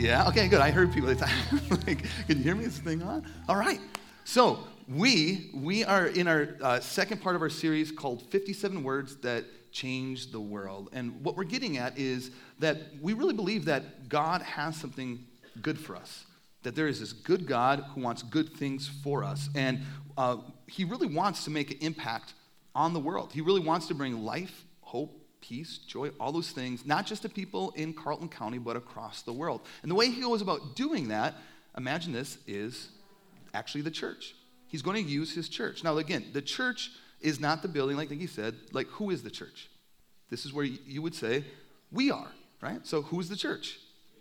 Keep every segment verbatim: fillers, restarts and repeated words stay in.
Yeah, okay, good. I heard people. It's like, can you hear me? Is this thing on? All right. So we we are in our uh, second part of our series called fifty-seven Words That Change the World. And what we're getting at is that we really believe that God has something good for us, that there is this good God who wants good things for us. And uh, he really wants to make an impact on the world. He really wants to bring life, hope, peace, joy, all those things, not just to people in Carlton County, but across the world. And the way he goes about doing that, imagine this, is actually the church. He's going to use his church. Now, again, the church is not the building, like he said. Like, who is the church? This is where you would say, we are, right? So who's the church?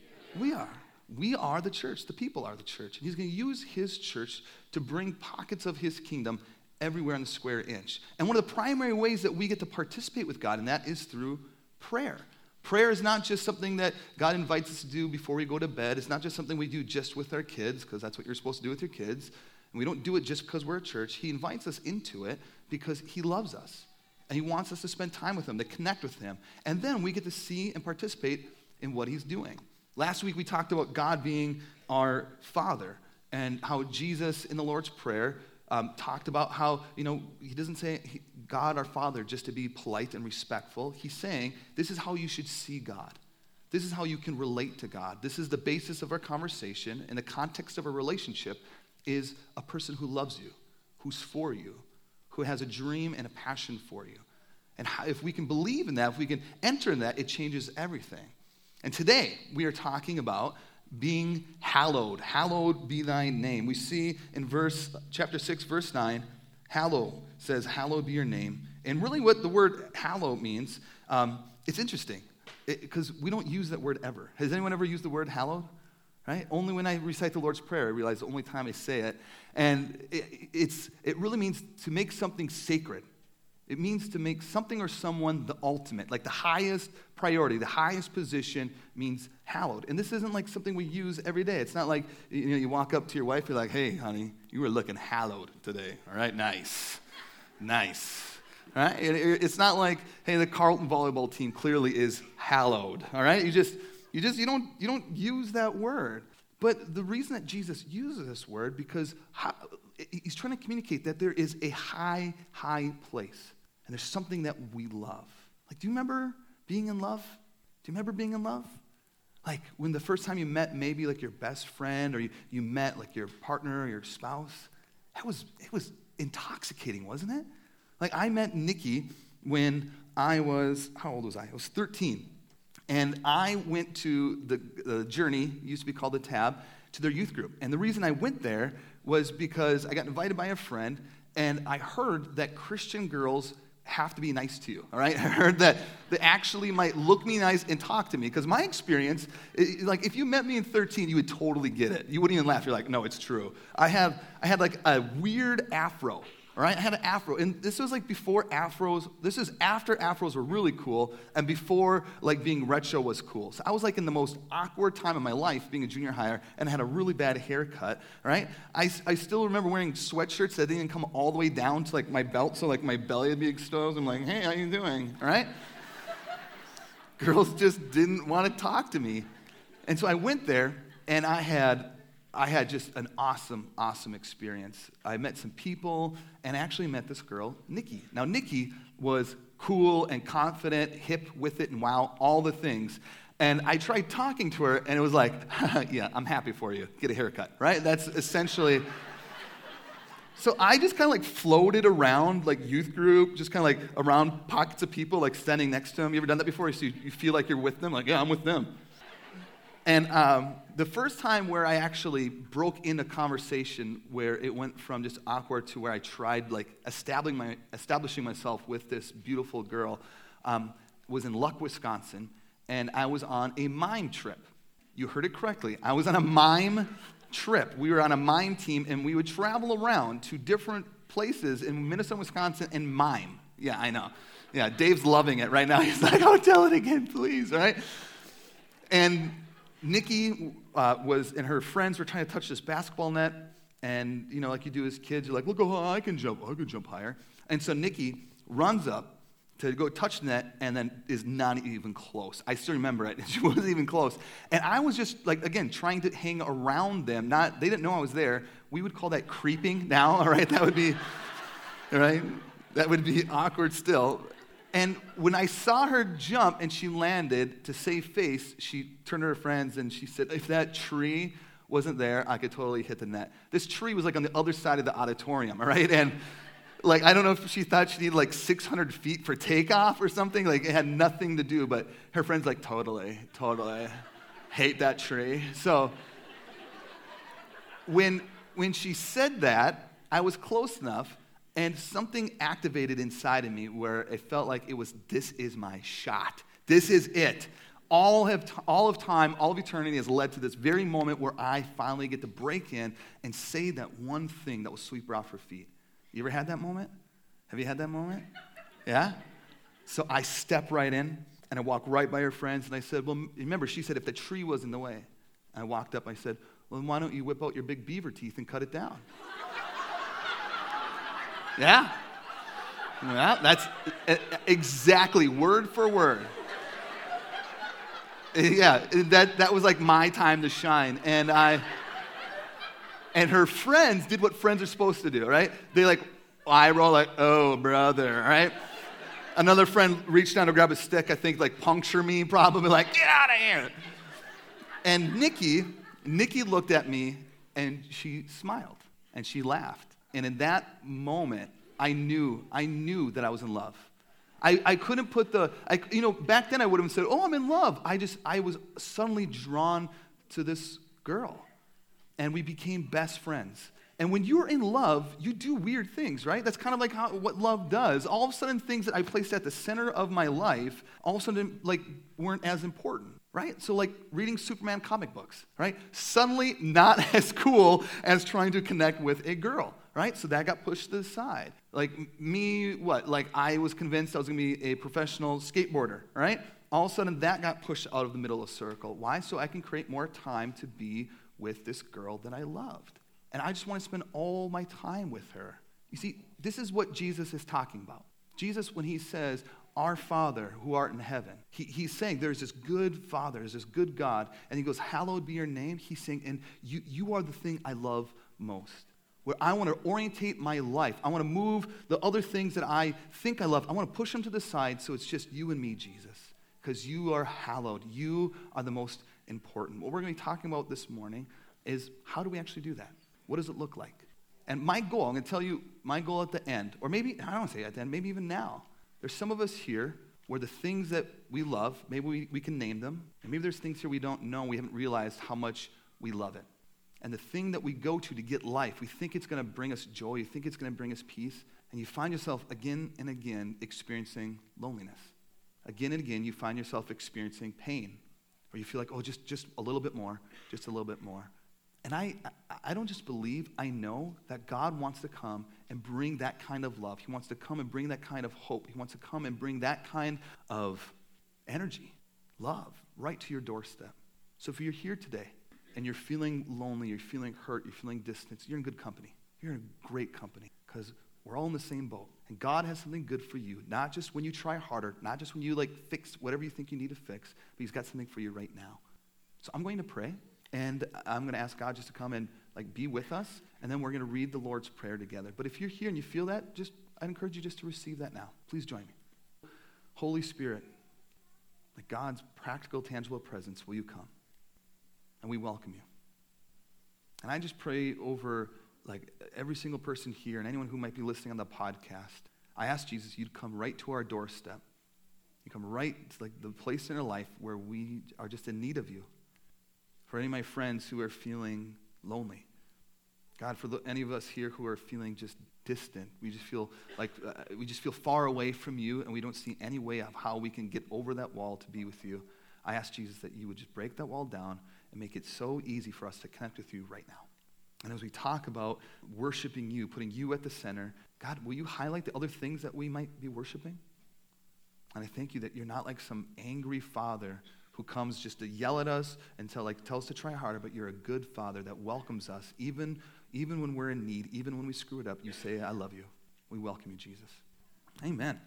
We are. We are the church. The people are the church. And he's going to use his church to bring pockets of his kingdom everywhere on the square inch. And one of the primary ways that we get to participate with God in that is through prayer. Prayer is not just something that God invites us to do before we go to bed. It's not just something we do just with our kids, because that's what you're supposed to do with your kids. And we don't do it just because we're a church. He invites us into it because he loves us. And he wants us to spend time with him, to connect with him. And then we get to see and participate in what he's doing. Last week we talked about God being our Father and how Jesus in the Lord's Prayer Um, talked about how, you know, he doesn't say he, God our Father just to be polite and respectful. He's saying this is how you should see God. This is how you can relate to God. This is the basis of our conversation. In the context of a relationship is a person who loves you, who's for you, who has a dream and a passion for you. And how, if we can believe in that, if we can enter in that, it changes everything. And today we are talking about being hallowed. Hallowed be thy name. We see in verse chapter six, verse nine, hallow says, hallowed be your name. And really what the word hallow means, um, it's interesting, because we don't use that word ever. Has anyone ever used the word hallowed? Right? Only when I recite the Lord's Prayer, I realize the only time I say it. And it, it's it really means to make something sacred. It means to make something or someone the ultimate, like the highest priority, the highest position means hallowed. And this isn't like something we use every day. It's not like, you know, you walk up to your wife, you're like, hey, honey, you were looking hallowed today. All right, nice, nice. All right, it's not like, hey, the Carlton volleyball team clearly is hallowed. All right, you just, you just, you don't, you don't use that word. But the reason that Jesus uses this word, because he's trying to communicate that there is a high, high place. And there's something that we love. Like, do you remember being in love? Do you remember being in love? Like, when the first time you met maybe like your best friend, or you, you met like your partner or your spouse, that was, it was intoxicating, wasn't it? Like, I met Nikki when I was, how old was I? I was thirteen. And I went to the, the Journey, used to be called the Tab, to their youth group. And the reason I went there was because I got invited by a friend, and I heard that Christian girls have to be nice to you, all right? I heard that they actually might look me nice and talk to me, because my experience, it, like if you met me in thirteen, you would totally get it. You wouldn't even laugh. You're like, no, it's true. I have, I had like a weird afro, all right? I had an afro, and this was like before afros. This is after afros were really cool, and before like being retro was cool. So I was like in the most awkward time of my life, being a junior higher, and I had a really bad haircut, all right? I, I still remember wearing sweatshirts that didn't come all the way down to like my belt, so like my belly would be exposed. I'm like, hey, how you doing, all right? Girls just didn't want to talk to me. And so I went there, and I had I had just an awesome, awesome experience. I met some people, and I actually met this girl, Nikki. Now, Nikki was cool and confident, hip with it, and wow, all the things. And I tried talking to her, and it was like, yeah, I'm happy for you. Get a haircut, right? That's essentially. So I just kind of like floated around like youth group, just kind of like around pockets of people, like standing next to them. You ever done that before? So you, you feel like you're with them? Like, yeah, I'm with them. And um, the first time where I actually broke in a conversation where it went from just awkward to where I tried like establishing, my, establishing myself with this beautiful girl um, was in Luck, Wisconsin, and I was on a mime trip. You heard it correctly. I was on a mime trip. We were on a mime team, and we would travel around to different places in Minnesota, Wisconsin, and mime. Yeah, I know. Yeah, Dave's loving it right now. He's like, oh, tell it again, please, all right? And Nikki uh, was, and her friends were trying to touch this basketball net, and, you know, like you do as kids, you're like, look how high I can jump. Oh, I can jump higher. And so Nikki runs up to go touch the net and then is not even close. I still remember it. She wasn't even close. And I was just, like, again, trying to hang around them. Not, they didn't know I was there. We would call that creeping now, all right? That would be, right? That would be awkward still. And when I saw her jump and she landed, to save face, she turned to her friends and she said, if that tree wasn't there, I could totally hit the net. This tree was like on the other side of the auditorium, all right? And like, I don't know if she thought she needed like six hundred feet for takeoff or something. Like, it had nothing to do, but her friend's like, totally, totally. Hate that tree. So when, when she said that, I was close enough, and something activated inside of me where it felt like it was, this is my shot. This is it. All, have, all of time, all of eternity has led to this very moment where I finally get to break in and say that one thing that will sweep her off her feet. You ever had that moment? Have you had that moment? Yeah? So I step right in, and I walk right by her friends, and I said, well, remember, she said if the tree was in the way. I walked up, I said, well, then why don't you whip out your big beaver teeth and cut it down? Yeah? Yeah, that's exactly word for word. Yeah, that, that was like my time to shine. And I, and her friends did what friends are supposed to do, right? They like, eye roll like, oh, brother, right? Another friend reached down to grab a stick, I think like puncture me probably, like, get out of here. And Nikki, Nikki looked at me and she smiled and she laughed. And in that moment, I knew, I knew that I was in love. I, I couldn't put the, I, you know, back then I would have said, oh, I'm in love. I just, I was suddenly drawn to this girl. And we became best friends. And when you're in love, you do weird things, right? That's kind of like how, what love does. All of a sudden, things that I placed at the center of my life, all of a sudden, like, weren't as important, right? So, like, reading Superman comic books, right? Suddenly not as cool as trying to connect with a girl, right? So that got pushed to the side. Like, me, what? Like, I was convinced I was going to be a professional skateboarder, right? All of a sudden, that got pushed out of the middle of the circle. Why? So I can create more time to be with this girl that I loved. And I just want to spend all my time with her. You see, this is what Jesus is talking about. Jesus, when he says, our Father who art in heaven, he, he's saying there's this good Father, there's this good God, and he goes, hallowed be your name. He's saying, and you, you are the thing I love most. Where I want to orientate my life. I want to move the other things that I think I love. I want to push them to the side so it's just you and me, Jesus. Because you are hallowed. You are the most important. What we're going to be talking about this morning is how do we actually do that? What does it look like? And my goal, I'm going to tell you my goal at the end, or maybe, I don't want to say at the end, maybe even now. There's some of us here where the things that we love, maybe we, we can name them, and maybe there's things here we don't know, we haven't realized how much we love it. And the thing that we go to to get life, we think it's going to bring us joy, you think it's going to bring us peace, and you find yourself again and again experiencing loneliness. Again and again, you find yourself experiencing pain, or you feel like, oh, just, just a little bit more, just a little bit more. And I, I don't just believe, I know that God wants to come and bring that kind of love. He wants to come and bring that kind of hope. He wants to come and bring that kind of energy, love, right to your doorstep. So if you're here today and you're feeling lonely, you're feeling hurt, you're feeling distance, you're in good company. You're in great company because we're all in the same boat. And God has something good for you, not just when you try harder, not just when you like fix whatever you think you need to fix, but he's got something for you right now. So I'm going to pray. And I'm going to ask God just to come and like be with us, and then we're going to read the Lord's Prayer together. But if you're here and you feel that, just I encourage you just to receive that now. Please join me. Holy Spirit, like God's practical, tangible presence, will you come? And we welcome you. And I just pray over like every single person here and anyone who might be listening on the podcast. I ask Jesus, you'd come right to our doorstep. You come right to like the place in our life where we are just in need of you. For any of my friends who are feeling lonely. God, for the, any of us here who are feeling just distant, we just feel like uh, we just feel far away from you, and we don't see any way of how we can get over that wall to be with you. I ask Jesus that you would just break that wall down and make it so easy for us to connect with you right now. And as we talk about worshiping you, putting you at the center, God, will you highlight the other things that we might be worshiping? And I thank you that you're not like some angry father who comes just to yell at us and tell, like, tell us to try harder, but you're a good father that welcomes us. Even, even when we're in need, even when we screw it up, you say, I love you. We welcome you, Jesus. Amen.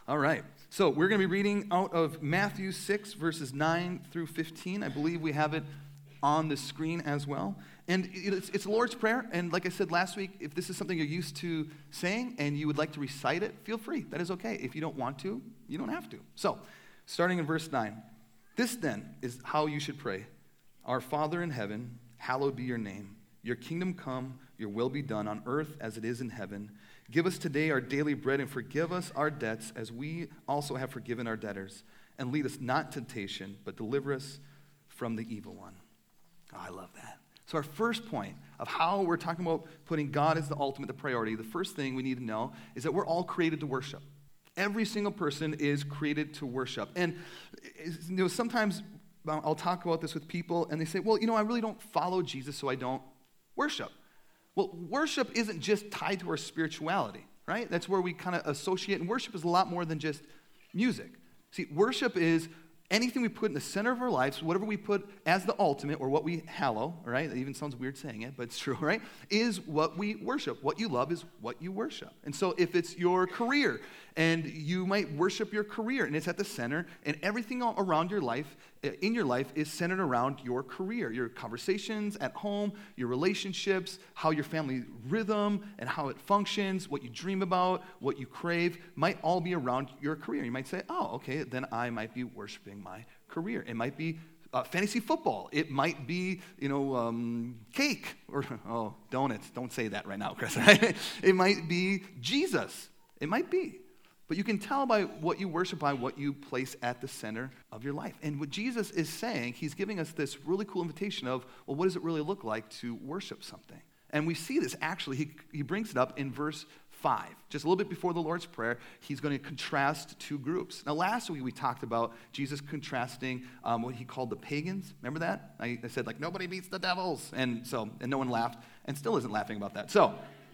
All right. So we're going to be reading out of Matthew six, verses nine through fifteen. I believe we have it on the screen as well. And it's, it's the Lord's Prayer. And like I said last week, if this is something you're used to saying and you would like to recite it, feel free. That is okay. If you don't want to, you don't have to. So, starting in verse nine. This then is how you should pray. Our Father in heaven, hallowed be your name. Your kingdom come, your will be done on earth as it is in heaven. Give us today our daily bread and forgive us our debts as we also have forgiven our debtors. And lead us not into temptation, but deliver us from the evil one. Oh, I love that. So our first point of how we're talking about putting God as the ultimate, the priority, the first thing we need to know is that we're all created to worship. Every single person is created to worship. And you know, sometimes I'll talk about this with people and they say, well, you know, I really don't follow Jesus, so I don't worship. Well, worship isn't just tied to our spirituality, right? That's where we kind of associate, and worship is a lot more than just music. See, worship is anything we put in the center of our lives, whatever we put as the ultimate, or what we hallow, right? That even sounds weird saying it, but it's true, right? Is what we worship. What you love is what you worship. And so if it's your career, and you might worship your career, and it's at the center, and everything around your life, in your life, is centered around your career, your conversations at home, your relationships, how your family rhythm, and how it functions, what you dream about, what you crave, might all be around your career. You might say, oh, okay, then I might be worshiping my career. It might be uh, fantasy football. It might be, you know, um, cake, or, oh, donuts. Don't say that right now, Chris. It might be Jesus. It might be. But you can tell by what you worship, by what you place at the center of your life. And what Jesus is saying, he's giving us this really cool invitation of, well, what does it really look like to worship something? And we see this actually, he, he brings it up in verse five. Just a little bit before the Lord's Prayer, he's going to contrast two groups. Now, last week we talked about Jesus contrasting um, what he called the pagans. Remember that? I, I said, like, nobody beats the devils. And so, and no one laughed, and still isn't laughing about that. So,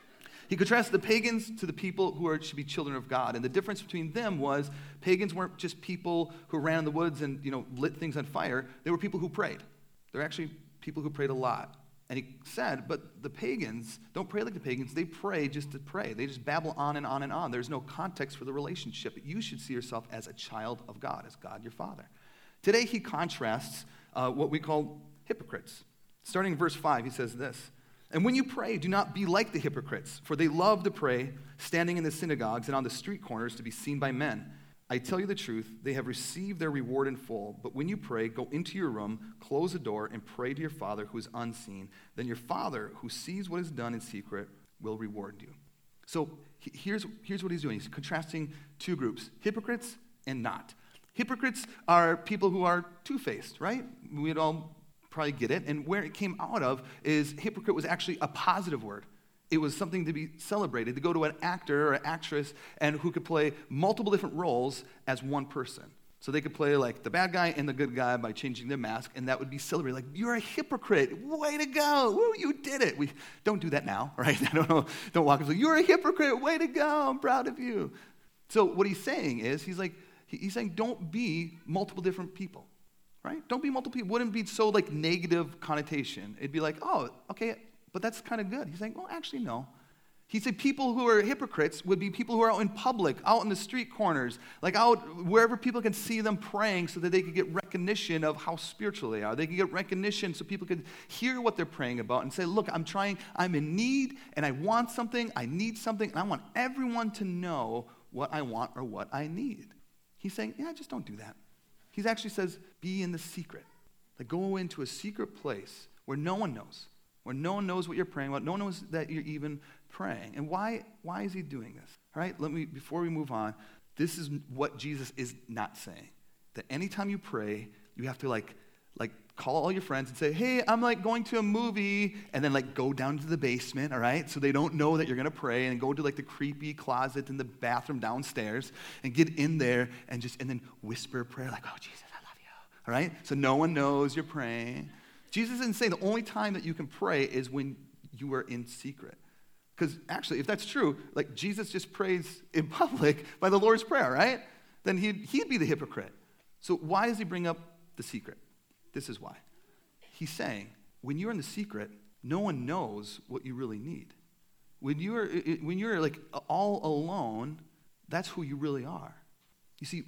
he contrasted the pagans to the people who are, should be children of God. And the difference between them was pagans weren't just people who ran in the woods and, you know, lit things on fire. They were people who prayed. They're actually people who prayed a lot. And he said, but the pagans don't pray like the pagans. They pray just to pray. They just babble on and on and on. There's no context for the relationship. You should see yourself as a child of God, as God your Father. Today he contrasts uh, what we call hypocrites. Starting in verse five, he says this. And when you pray, do not be like the hypocrites, for they love to pray, standing in the synagogues and on the street corners to be seen by men. I tell you the truth, they have received their reward in full. But when you pray, go into your room, close the door, and pray to your Father who is unseen. Then your Father, who sees what is done in secret, will reward you. So here's, here's what he's doing. He's contrasting two groups, hypocrites and not. Hypocrites are people who are two-faced, right? We'd all probably get it. And where it came out of is hypocrite was actually a positive word. It was something to be celebrated, to go to an actor or an actress and who could play multiple different roles as one person. So they could play like the bad guy and the good guy by changing their mask, and that would be celebrated. Like, you're a hypocrite. Way to go. Woo, you did it. We don't do that now, right? I don't know. Don't walk up and say, you're a hypocrite. Way to go. I'm proud of you. So what he's saying is, he's like, he's saying don't be multiple different people. Right? Don't be multiple people. Wouldn't be so like negative connotation. It'd be like, oh, okay, but that's kind of good. He's saying, well, actually, no. He said people who are hypocrites would be people who are out in public, out in the street corners, like out wherever people can see them praying so that they could get recognition of how spiritual they are. They could get recognition so people could hear what they're praying about and say, look, I'm trying, I'm in need, and I want something, I need something, and I want everyone to know what I want or what I need. He's saying, yeah, just don't do that. He actually says, be in the secret. Like, go into a secret place where no one knows, where no one knows what you're praying about, no one knows that you're even praying. And why, why is he doing this? All right, let me, before we move on, this is what Jesus is not saying. That anytime you pray, you have to like, like call all your friends and say, hey, I'm like going to a movie, and then like go down to the basement, all right? So they don't know that you're going to pray, and go to like the creepy closet in the bathroom downstairs and get in there and just, and then whisper a prayer like, oh, Jesus, I love you, all right? So no one knows you're praying. Jesus isn't saying the only time that you can pray is when you are in secret. Because actually, if that's true, like Jesus just prays in public by the Lord's Prayer, right? Then he'd, he'd be the hypocrite. So why does he bring up the secret? This is why. He's saying, when you're in the secret, no one knows what you really need. When you're, when you're like all alone, that's who you really are. You see,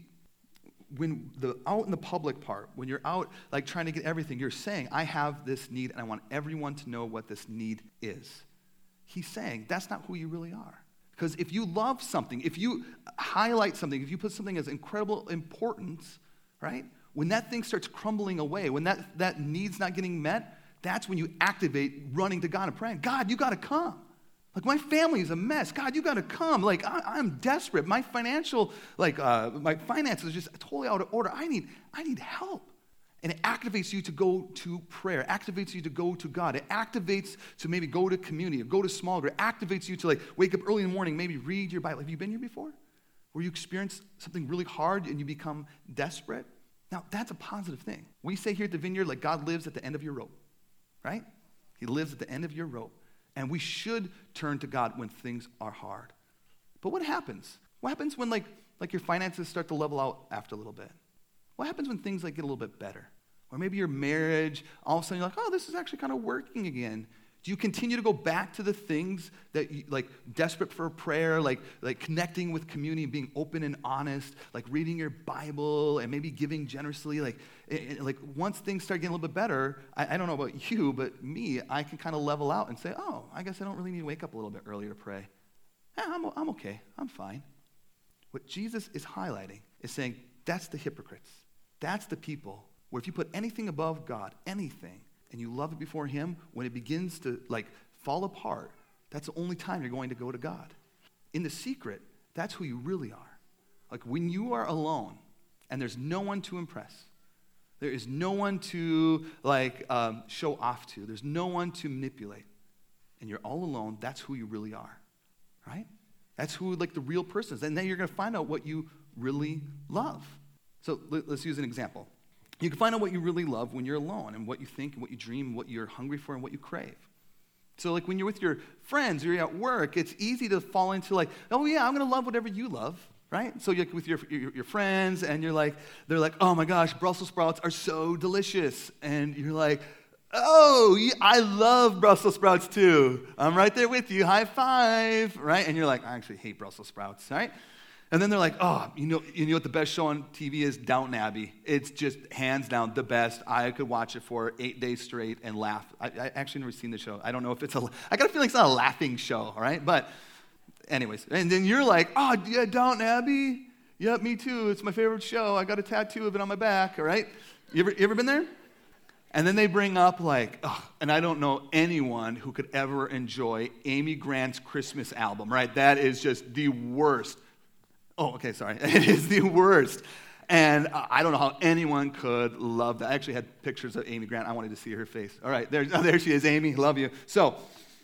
when the out in the public part, when you're out like trying to get everything, you're saying, I have this need and I want everyone to know what this need is. He's saying that's not who you really are. Because if you love something, if you highlight something, if you put something as incredible importance, right? When that thing starts crumbling away, when that, that need's not getting met, that's when you activate running to God and praying. God, you got to come. Like, my family is a mess. God, you got to come. Like, I, I'm desperate. My financial, like, uh, my finances are just totally out of order. I need, I need help. And it activates you to go to prayer. It activates you to go to God. It activates to maybe go to community or go to small group. It activates you to, like, wake up early in the morning, maybe read your Bible. Have you been here before? Where you experience something really hard and you become desperate? Now, that's a positive thing. We say here at the Vineyard, like, God lives at the end of your rope, right? He lives at the end of your rope. And we should turn to God when things are hard. But what happens? What happens when, like, like your finances start to level out after a little bit? What happens when things, like, get a little bit better? Or maybe your marriage, all of a sudden you're like, oh, this is actually kind of working again. Do you continue to go back to the things that you, like, desperate for prayer, like, like connecting with community, being open and honest, like reading your Bible and maybe giving generously? Like, it, it, like once things start getting a little bit better, I, I don't know about you, but me, I can kind of level out and say, oh, I guess I don't really need to wake up a little bit earlier to pray. Yeah, I'm, I'm okay. I'm fine. What Jesus is highlighting is saying that's the hypocrites. That's the people where if you put anything above God, anything, and you love it before him, when it begins to, like, fall apart, that's the only time you're going to go to God. In the secret, that's who you really are. Like, when you are alone and there's no one to impress, there is no one to, like, um, show off to, there's no one to manipulate, and you're all alone, that's who you really are, right? That's who, like, the real person is. And then you're going to find out what you really love. So let's use an example. You can find out what you really love when you're alone and what you think and what you dream, what you're hungry for and what you crave. So, like, when you're with your friends or you're at work, it's easy to fall into, like, oh, yeah, I'm going to love whatever you love, right? So you're with your, your, your friends and you're like, they're like, oh, my gosh, Brussels sprouts are so delicious. And you're like, oh, yeah, I love Brussels sprouts too. I'm right there with you. High five, right? And you're like, I actually hate Brussels sprouts, right? And then they're like, oh, you know, you know what the best show on T V is? Downton Abbey. It's just hands down the best. I could watch it for eight days straight and laugh. I, I actually never seen the show. I don't know if it's a, I got a feeling it's not a laughing show, all right? But anyways, and then you're like, oh, yeah, Downton Abbey? Yeah, me too. It's my favorite show. I got a tattoo of it on my back, all right? You ever, you ever been there? And then they bring up, like, oh, and I don't know anyone who could ever enjoy Amy Grant's Christmas album, right? That is just the worst. Oh, okay, sorry. It is the worst. And I don't know how anyone could love that. I actually had pictures of Amy Grant. I wanted to see her face. All right, there, oh, there she is, Amy. Love you. So,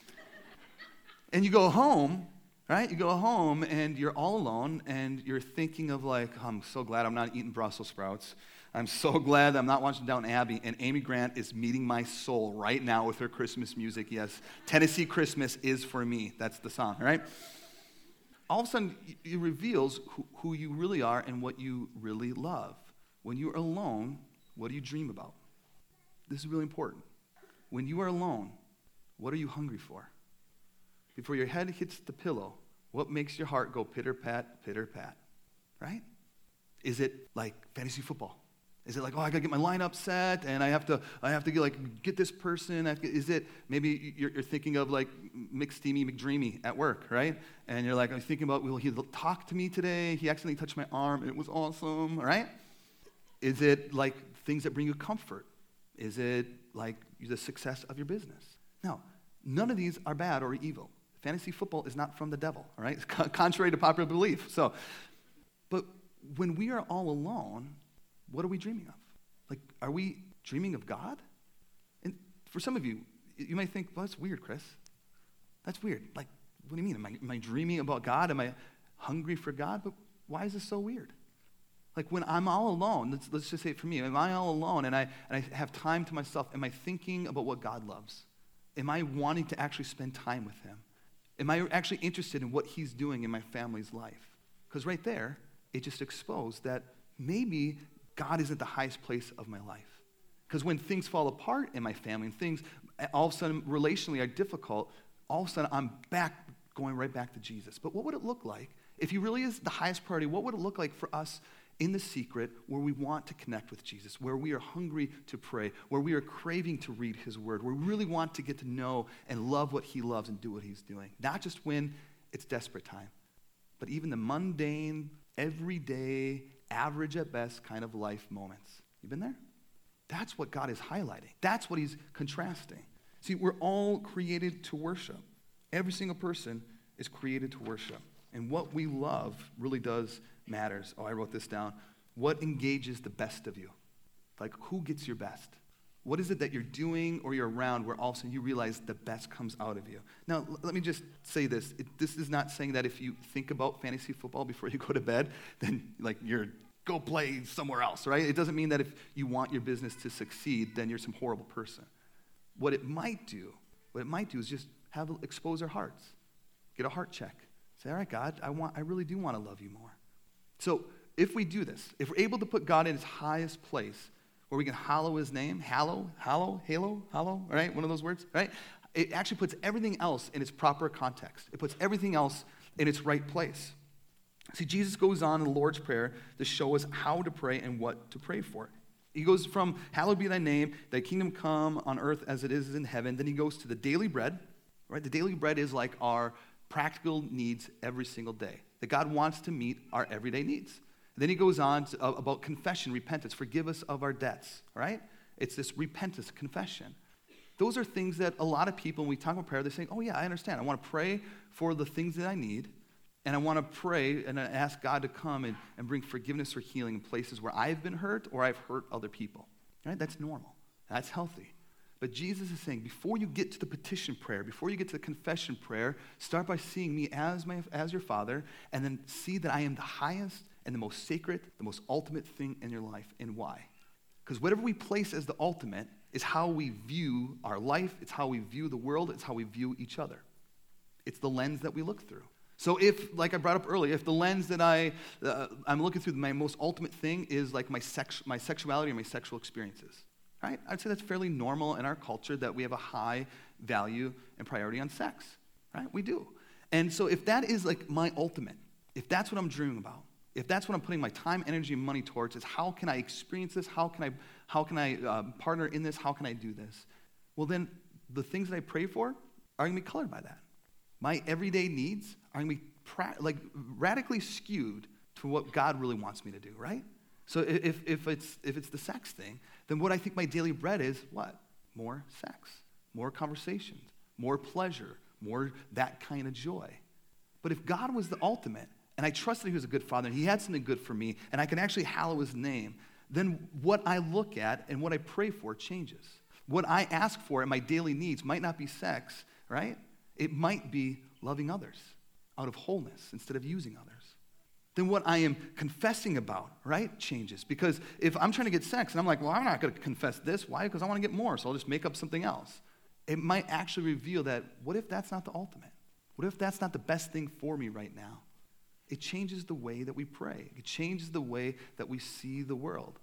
and you go home, right? You go home, and you're all alone, and you're thinking of, like, oh, I'm so glad I'm not eating Brussels sprouts. I'm so glad I'm not watching Downton Abbey, and Amy Grant is meeting my soul right now with her Christmas music. Yes, Tennessee Christmas is for me. That's the song, all right? All of a sudden, it reveals who, who you really are and what you really love. When you're alone, what do you dream about? This is really important. When you are alone, what are you hungry for? Before your head hits the pillow, what makes your heart go pitter-pat, pitter-pat, right? Is it like fantasy football? Is it like, oh, I got to get my lineup set, and I have to, I have to get like get this person? I have to get, is it maybe you're, you're thinking of like McSteamy McDreamy at work, right? And you're like, I'm thinking about, will he talk to me today? He accidentally touched my arm, and it was awesome, right? Is it like things that bring you comfort? Is it like the success of your business? No, none of these are bad or evil. Fantasy football is not from the devil, all right? It's contrary to popular belief. So, but when we are all alone, what are we dreaming of? Like, are we dreaming of God? And for some of you, you might think, well, that's weird, Chris. That's weird. Like, what do you mean? Am I, am I dreaming about God? Am I hungry for God? But why is this so weird? Like, when I'm all alone, let's, let's just say it for me, am I all alone and I, and I have time to myself, am I thinking about what God loves? Am I wanting to actually spend time with him? Am I actually interested in what he's doing in my family's life? Because right there, it just exposed that maybe God isn't the highest place of my life. Because when things fall apart in my family and things all of a sudden relationally are difficult, all of a sudden I'm back, going right back to Jesus. But what would it look like if he really is the highest priority? What would it look like for us in the secret, where we want to connect with Jesus, where we are hungry to pray, where we are craving to read his word, where we really want to get to know and love what he loves and do what he's doing. Not just when it's desperate time, but even the mundane, everyday, average at best kind of life moments. You been there? That's what God is highlighting. That's what he's contrasting. See, we're all created to worship. Every single person is created to worship. And what we love really does matters. Oh, I wrote this down. What engages the best of you? Like, who gets your best? What is it that you're doing or you're around where all of a sudden you realize the best comes out of you? Now, l- let me just say this. It, this is not saying that if you think about fantasy football before you go to bed, then, like, you're go play somewhere else, right? It doesn't mean that if you want your business to succeed, then you're some horrible person. What it might do, what it might do is just have expose our hearts. Get a heart check. Say, all right, God, I want, I really do want to love you more. So if we do this, if we're able to put God in his highest place, where we can hallow his name, hallow, hallow, halo, hallow, right? One of those words, right? It actually puts everything else in its proper context. It puts everything else in its right place. See, Jesus goes on in the Lord's Prayer to show us how to pray and what to pray for. He goes from, hallowed be thy name, thy kingdom come on earth as it is in heaven. Then he goes to the daily bread, right? The daily bread is like our practical needs every single day, that God wants to meet our everyday needs. And then he goes on to, uh, about confession, repentance, forgive us of our debts, right? It's this repentance, confession. Those are things that a lot of people, when we talk about prayer, they're saying, oh yeah, I understand. I want to pray for the things that I need, and I want to pray and ask God to come and, and bring forgiveness or healing in places where I've been hurt or I've hurt other people, right? That's normal. That's healthy. But Jesus is saying, before you get to the petition prayer, before you get to the confession prayer, start by seeing me as my as your Father, and then see that I am the highest and the most sacred, the most ultimate thing in your life. And why? Because whatever we place as the ultimate is how we view our life, it's how we view the world, it's how we view each other. It's the lens that we look through. So if, like I brought up earlier, if the lens that I, uh, I'm looking through, my most ultimate thing is like my, sex, my sexuality or my sexual experiences, right? I'd say that's fairly normal in our culture that we have a high value and priority on sex, right? We do. And so if that is like my ultimate, if that's what I'm dreaming about, if that's what I'm putting my time, energy, and money towards, is how can I experience this? How can I, how can I uh, partner in this? How can I do this? Well, then the things that I pray for are going to be colored by that. My everyday needs are going to be pra- like radically skewed to what God really wants me to do, right? So if, if, it's, if it's the sex thing, then what I think my daily bread is, what? More sex, more conversations, more pleasure, more that kind of joy. But if God was the ultimate, and I trusted he was a good father, and he had something good for me, and I can actually hallow his name, then what I look at and what I pray for changes. What I ask for in my daily needs might not be sex, right? It might be loving others out of wholeness instead of using others. Then what I am confessing about, right, changes. Because if I'm trying to get sex, and I'm like, well, I'm not going to confess this. Why? Because I want to get more, so I'll just make up something else. It might actually reveal that, what if that's not the ultimate? What if that's not the best thing for me right now? It changes the way that we pray. It changes the way that we see the world.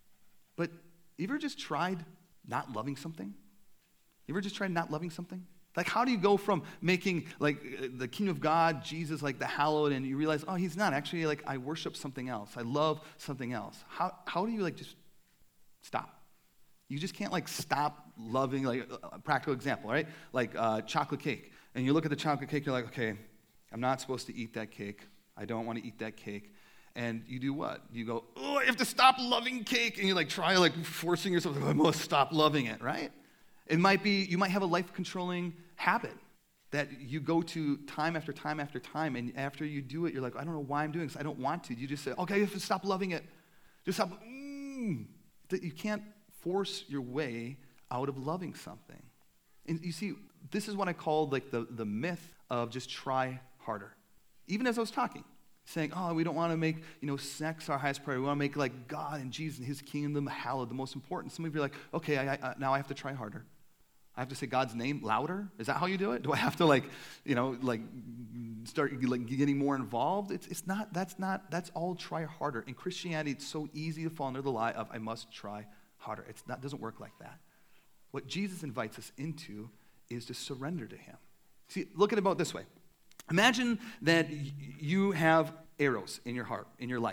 But you ever just tried not loving something? You ever just tried not loving something? Like, how do you go from making, like, the kingdom of God, Jesus, like, the hallowed, and you realize, oh, he's not. Actually, like, I worship something else. I love something else. How, how do you, like, just stop? You just can't, like, stop loving, like, a practical example, right? Like uh, chocolate cake. And you look at the chocolate cake, you're like, okay, I'm not supposed to eat that cake. I don't want to eat that cake. And you do what? You go, oh, I have to stop loving cake. And you, like, try, like, forcing yourself, I must stop loving it, right? It might be, you might have a life-controlling habit that you go to time after time after time, and after you do it, you're like, I don't know why I'm doing this. I don't want to. You just say, okay, you have to stop loving it. Just stop. Mm. You can't force your way out of loving something. And you see, this is what I call like the, the myth of just try harder. Even as I was talking, saying, oh, we don't want to make, you know, sex our highest priority. We want to make like God and Jesus and his kingdom hallowed the most important. Some of you are like, okay, I, I, now I have to try harder. I have to say God's name louder? Is that how you do it? Do I have to like, you know, like start like getting more involved? It's it's not, that's not, that's all try harder. In Christianity, it's so easy to fall under the lie of I must try harder. It's not, doesn't work like that. What Jesus invites us into is to surrender to him. See, look at it about this way. Imagine that y- you have arrows in your heart, in your life.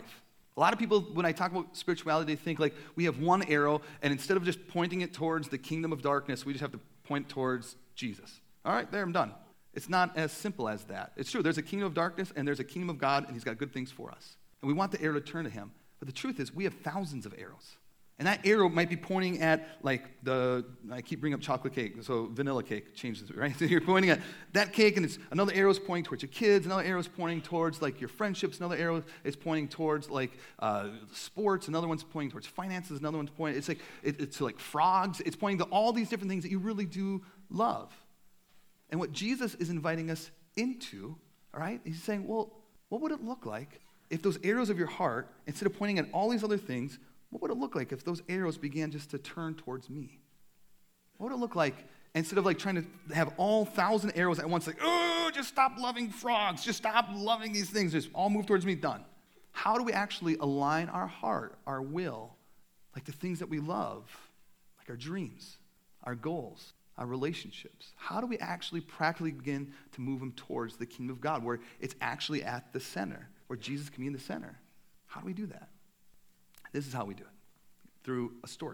A lot of people, when I talk about spirituality, they think like we have one arrow, and instead of just pointing it towards the kingdom of darkness, we just have to point towards Jesus. All right, there, I'm done. It's not as simple as that. It's true, there's a kingdom of darkness, and there's a kingdom of God, and he's got good things for us. And we want the arrow to turn to him. But the truth is, we have thousands of arrows. And that arrow might be pointing at, like, the, I keep bringing up chocolate cake, so vanilla cake changes it, right? So you're pointing at that cake, and it's another arrow is pointing towards your kids, another arrow is pointing towards, like, your friendships, another arrow is pointing towards, like, uh, sports, another one's pointing towards finances, another one's pointing, it's like, it, it's like frogs, it's pointing to all these different things that you really do love. And what Jesus is inviting us into, all right, he's saying, well, what would it look like if those arrows of your heart, instead of pointing at all these other things, what would it look like if those arrows began just to turn towards me? What would it look like instead of like trying to have all thousand arrows at once, like, oh, just stop loving frogs, just stop loving these things, just all move towards me, done. How do we actually align our heart, our will, like the things that we love, like our dreams, our goals, our relationships? How do we actually practically begin to move them towards the kingdom of God, where it's actually at the center, where Jesus can be in the center? How do we do that? This is how we do it, through a story.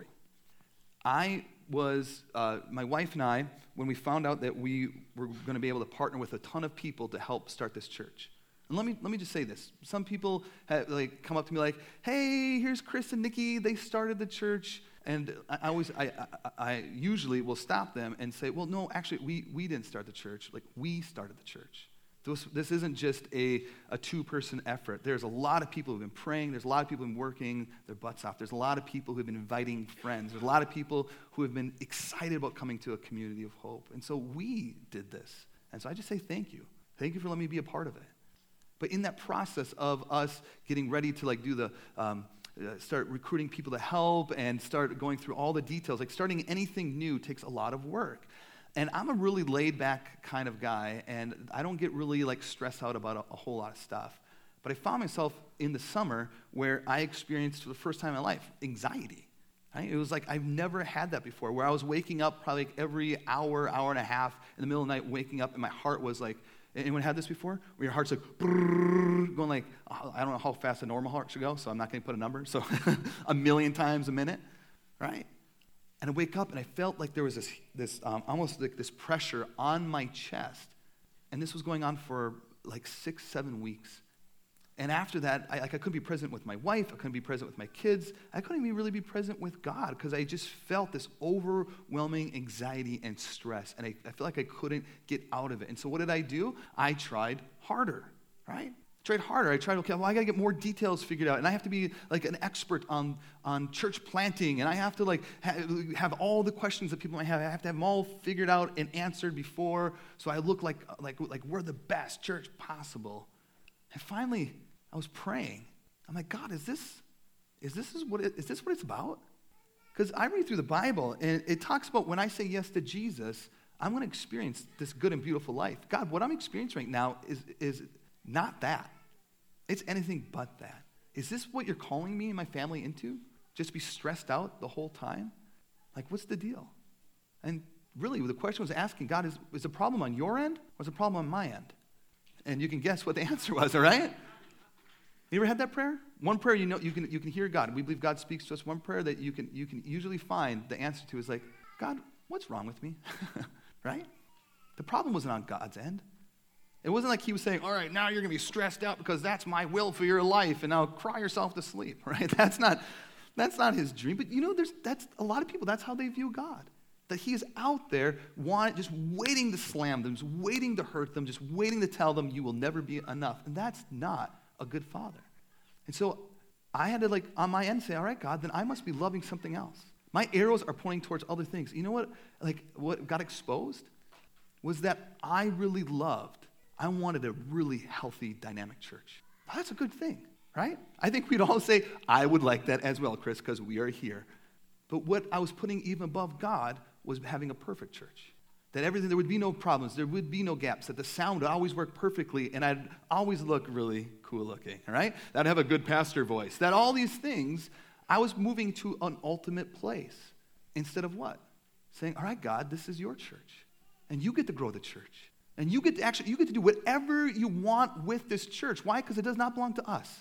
I was, uh, my wife and I, when we found out that we were going to be able to partner with a ton of people to help start this church. And let me let me just say this. Some people have, like, come up to me like, hey, here's Chris and Nikki. They started the church. And I, I always, I, I, I usually will stop them and say, well, no, actually, we, we didn't start the church. Like, we started the church. This, this isn't just a, a two-person effort. There's a lot of people who've been praying. There's a lot of people who've been working their butts off. There's a lot of people who've been inviting friends. There's a lot of people who have been excited about coming to a community of hope. And so we did this. And so I just say thank you. Thank you for letting me be a part of it. But in that process of us getting ready to like do the, um, uh, start recruiting people to help and start going through all the details, like starting anything new takes a lot of work. And I'm a really laid-back kind of guy, and I don't get really like stressed out about a, a whole lot of stuff. But I found myself in the summer where I experienced for the first time in my life anxiety. Right? It was like I've never had that before, where I was waking up probably like every hour, hour and a half in the middle of the night, waking up, and my heart was like, anyone had this before? Where your heart's like, brrr, going like, I don't know how fast a normal heart should go, so I'm not going to put a number, so a million times a minute, right? And I wake up and I felt like there was this, this um, almost like this pressure on my chest. And this was going on for like six, seven weeks. And after that, I, like I couldn't be present with my wife. I couldn't be present with my kids. I couldn't even really be present with God because I just felt this overwhelming anxiety and stress. And I, I feel like I couldn't get out of it. And so what did I do? I tried harder, right? tried harder. I tried, okay, well, I got to get more details figured out. And I have to be like an expert on, on church planting. And I have to like ha- have all the questions that people might have. I have to have them all figured out and answered before. So I look like, like, like we're the best church possible. And finally, I was praying. I'm like, God, is this, is this is what it, is this what it's about? Because I read through the Bible, and it talks about when I say yes to Jesus, I'm going to experience this good and beautiful life. God, what I'm experiencing right now is, is not that. It's anything but that. Is this what you're calling me and my family into? Just be stressed out the whole time? Like, what's the deal? And really, the question was asking, God, is, is the problem on your end, or is the problem on my end? And you can guess what the answer was, all right? You ever had that prayer? One prayer you know you can you can hear God. We believe God speaks to us. One prayer that you can you can usually find the answer to is like, God, what's wrong with me? Right? The problem wasn't on God's end. It wasn't like he was saying, all right, now you're going to be stressed out because that's my will for your life, and now cry yourself to sleep, right? That's not that's not his dream. But you know, there's that's a lot of people, that's how they view God. That he is out there want, just waiting to slam them, just waiting to hurt them, just waiting to tell them you will never be enough. And that's not a good father. And so I had to, like, on my end say, all right, God, then I must be loving something else. My arrows are pointing towards other things. You know what, like, what got exposed was that I really loved, I wanted a really healthy, dynamic church. Well, that's a good thing, right? I think we'd all say, I would like that as well, Chris, because we are here. But what I was putting even above God was having a perfect church. That everything, there would be no problems, there would be no gaps, that the sound would always work perfectly, and I'd always look really cool looking, all right? That I'd have a good pastor voice. That all these things, I was moving to an ultimate place. Instead of what? Saying, all right, God, this is your church. And you get to grow the church. And you get to actually, you get to do whatever you want with this church. Why? Because it does not belong to us.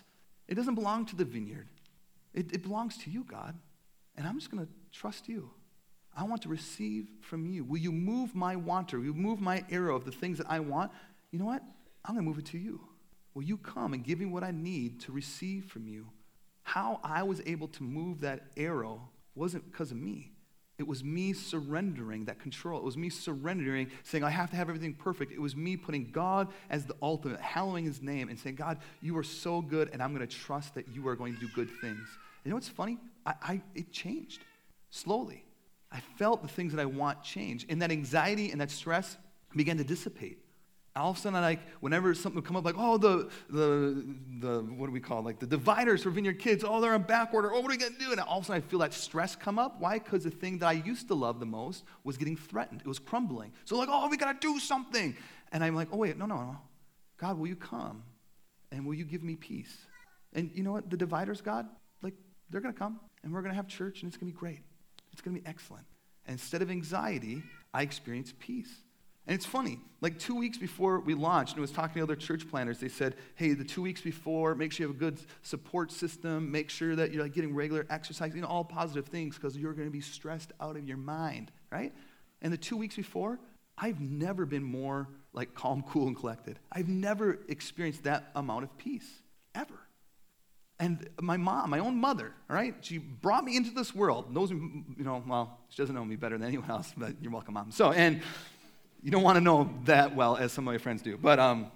It doesn't belong to the vineyard. It, it belongs to you, God. And I'm just going to trust you. I want to receive from you. Will you move my wanter? Will you move my arrow of the things that I want? You know what? I'm going to move it to you. Will you come and give me what I need to receive from you? How I was able to move that arrow wasn't because of me. It was me surrendering that control. It was me surrendering, saying, I have to have everything perfect. It was me putting God as the ultimate, hallowing his name and saying, God, you are so good, and I'm going to trust that you are going to do good things. And you know what's funny? I, I it changed slowly. I felt the things that I want change. And that anxiety and that stress began to dissipate. All of a sudden, I like, whenever something would come up, like, oh, the, the, the, what do we call it? Like the dividers for Vineyard Kids, oh, they're on back order, oh, what are we going to do? And all of a sudden, I feel that stress come up. Why? Because the thing that I used to love the most was getting threatened. It was crumbling. So like, oh, we got to do something. And I'm like, oh, wait, no, no, no. God, will you come? And will you give me peace? And you know what? The dividers, God, like, they're going to come, and we're going to have church, and it's going to be great. It's going to be excellent. And instead of anxiety, I experienced peace. And it's funny, like two weeks before we launched, and I was talking to other church planners, they said, hey, the two weeks before, make sure you have a good support system, make sure that you're like getting regular exercise, you know, all positive things, because you're going to be stressed out of your mind, right? And the two weeks before, I've never been more like calm, cool, and collected. I've never experienced that amount of peace, ever. And my mom, my own mother, all right, she brought me into this world, knows me, you know, well, she doesn't know me better than anyone else, but you're welcome, Mom. So, and you don't want to know that well as some of my friends do. But um,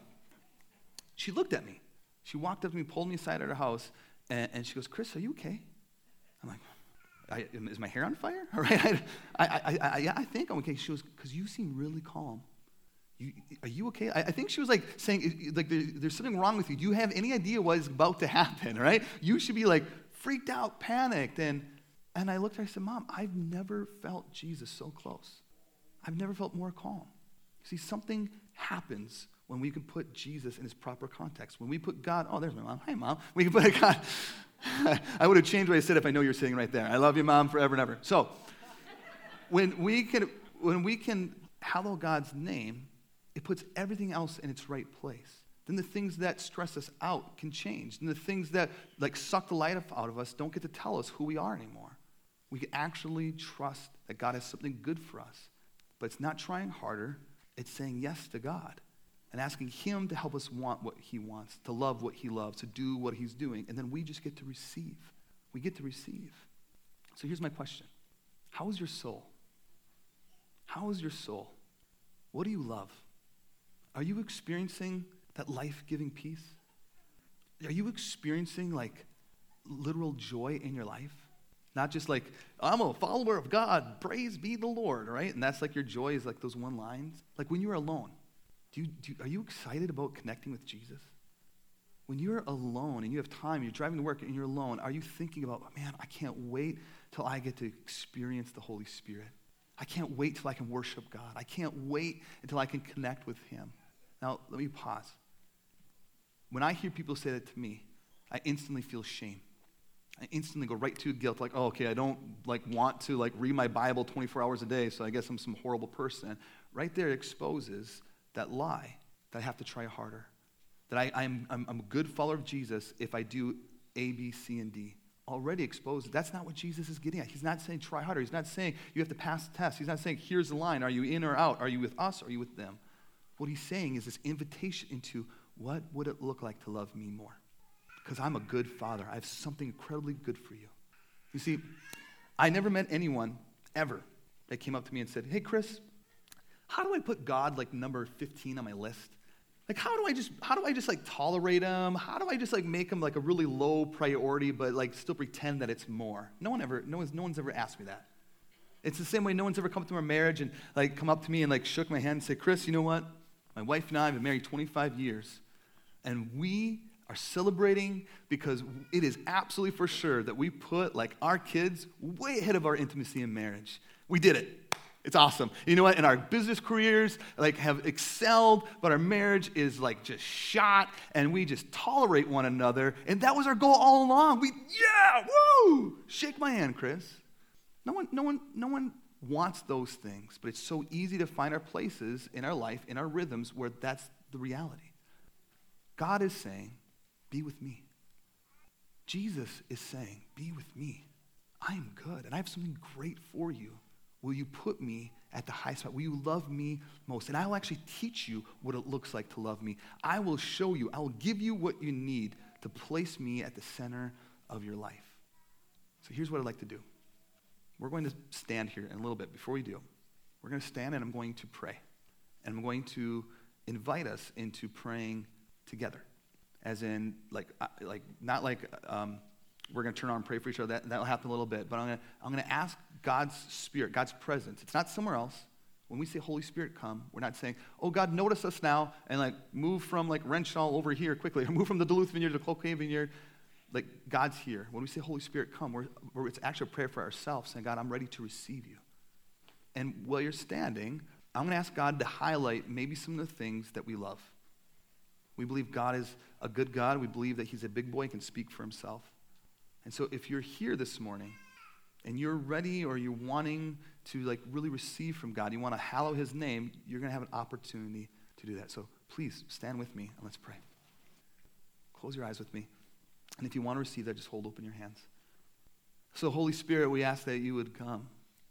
she looked at me. She walked up to me, pulled me aside at her house, and, and she goes, Chris, are you okay? I'm like, I, is my hair on fire? All right, I, I, I, I, yeah, I think I'm okay. She goes, because you seem really calm. You, are you okay? I, I think she was like saying, like, there, there's something wrong with you. Do you have any idea what is about to happen, right? You should be like freaked out, panicked. And, and I looked at her, I said, Mom, I've never felt Jesus so close. I've never felt more calm. See, something happens when we can put Jesus in his proper context. When we put God, oh, there's my mom. Hi, Mom. We can put God. I would have changed what I said if I know you're sitting right there. I love you, Mom, forever and ever. So, when we can, when we can hallow God's name, it puts everything else in its right place. Then the things that stress us out can change. And the things that like suck the light out of us don't get to tell us who we are anymore. We can actually trust that God has something good for us. But it's not trying harder. It's saying yes to God and asking him to help us want what he wants, to love what he loves, to do what he's doing. And then we just get to receive. We get to receive. So here's my question. How is your soul? How is your soul? What do you love? Are you experiencing that life-giving peace? Are you experiencing like literal joy in your life? Not just like, I'm a follower of God, praise be the Lord, right? And that's like your joy is like those one lines. Like when you're alone, do you, do you, are you excited about connecting with Jesus? When you're alone and you have time, you're driving to work and you're alone, are you thinking about, oh, man, I can't wait till I get to experience the Holy Spirit. I can't wait till I can worship God. I can't wait until I can connect with him. Now, let me pause. When I hear people say that to me, I instantly feel shame. I instantly go right to guilt, like, oh, okay, I don't like want to like read my Bible twenty-four hours a day, so I guess I'm some horrible person. Right there exposes that lie that I have to try harder. That I, I'm, I'm, I'm a good follower of Jesus if I do A, B, C, and D. Already exposed. That's not what Jesus is getting at. He's not saying try harder. He's not saying you have to pass the test. He's not saying here's the line. Are you in or out? Are you with us or are you with them? What he's saying is this invitation into what would it look like to love me more? Because I'm a good father. I have something incredibly good for you. You see, I never met anyone ever that came up to me and said, hey, Chris, how do I put God like number fifteen on my list? Like, how do I just, how do I just like tolerate him? How do I just like make him like a really low priority, but like still pretend that it's more? No one ever, no one's, no one's ever asked me that. It's the same way no one's ever come to our marriage and like come up to me and like shook my hand and say, Chris, you know what? My wife and I have been married twenty-five years, and we are celebrating because it is absolutely for sure that we put like our kids way ahead of our intimacy in marriage. We did it. It's awesome. You know what? And our business careers like have excelled, but our marriage is like just shot, and we just tolerate one another. And that was our goal all along. We, yeah, woo! Shake my hand, Chris. No one, no one, no one wants those things, but it's so easy to find our places in our life, in our rhythms, where that's the reality. God is saying, be with me. Jesus is saying, be with me. I am good, and I have something great for you. Will you put me at the high spot? Will you love me most? And I will actually teach you what it looks like to love me. I will show you. I will give you what you need to place me at the center of your life. So here's what I'd like to do. We're going to stand here in a little bit. Before we do, we're going to stand and I'm going to pray. And I'm going to invite us into praying together. As in, like, like not like um, we're going to turn on and pray for each other. That, that'll happen a little bit. But I'm going to I'm going to ask God's Spirit, God's presence. It's not somewhere else. When we say Holy Spirit come, we're not saying, oh, God, notice us now and like move from like Renshaw over here quickly or move from the Duluth Vineyard to Cloquet Vineyard. Like, God's here. When we say Holy Spirit come, we're, we're, it's actually a prayer for ourselves, saying, God, I'm ready to receive you. And while you're standing, I'm going to ask God to highlight maybe some of the things that we love. We believe God is a good God. We believe that he's a big boy and can speak for himself. And so if you're here this morning and you're ready or you're wanting to like really receive from God, you want to hallow his name, you're going to have an opportunity to do that. So please stand with me and let's pray. Close your eyes with me. And if you want to receive that, just hold open your hands. So Holy Spirit, we ask that you would come.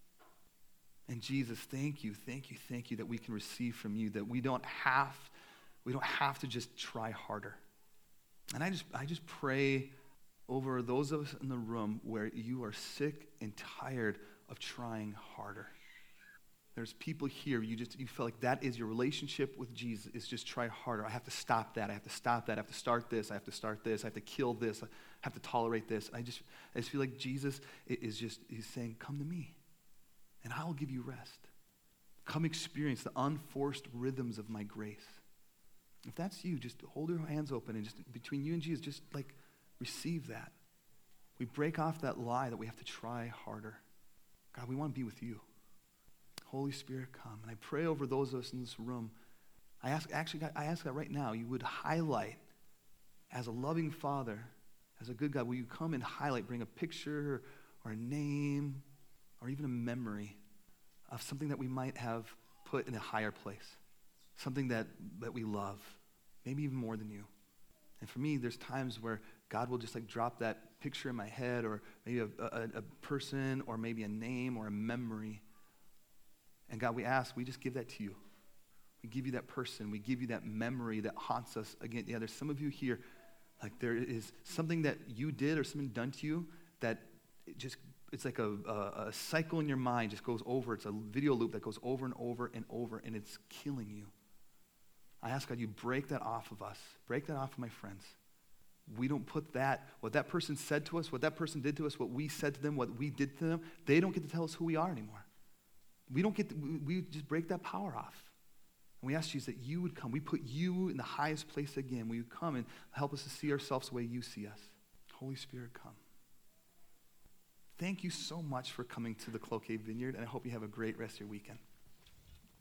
And Jesus, thank you, thank you, thank you that we can receive from you, that we don't have, we don't have to just try harder. And I just, I just pray over those of us in the room where you are sick and tired of trying harder. There's people here, you just you feel like that is your relationship with Jesus, is just try harder. I have to stop that. I have to stop that. I have to start this. I have to start this. I have to kill this. I have to tolerate this. I just, I just feel like Jesus is just, he's saying, come to me, and I will give you rest. Come experience the unforced rhythms of my grace. If that's you, just hold your hands open, and just between you and Jesus, just like receive that. We break off that lie that we have to try harder. God, we want to be with you. Holy Spirit, come. And I pray over those of us in this room. I ask, actually, God, I ask that right now you would highlight, as a loving Father, as a good God, will you come and highlight, bring a picture or a name or even a memory of something that we might have put in a higher place, something that, that we love, maybe even more than you. And for me, there's times where God will just like drop that picture in my head, or maybe a, a, a person, or maybe a name or a memory. And God, we ask, we just give that to you. We give you that person. We give you that memory that haunts us again. Yeah, there's some of you here, like there is something that you did or something done to you that it just, it's like a, a, a cycle in your mind just goes over. It's a video loop that goes over and over and over, and it's killing you. I ask God, you break that off of us. Break that off of my friends. We don't put that, what that person said to us, what that person did to us, what we said to them, what we did to them, they don't get to tell us who we are anymore. We don't get to, we just break that power off. And we ask Jesus that you would come. We put you in the highest place again. Will you come and help us to see ourselves the way you see us? Holy Spirit, come. Thank you so much for coming to the Cloquet Vineyard, and I hope you have a great rest of your weekend.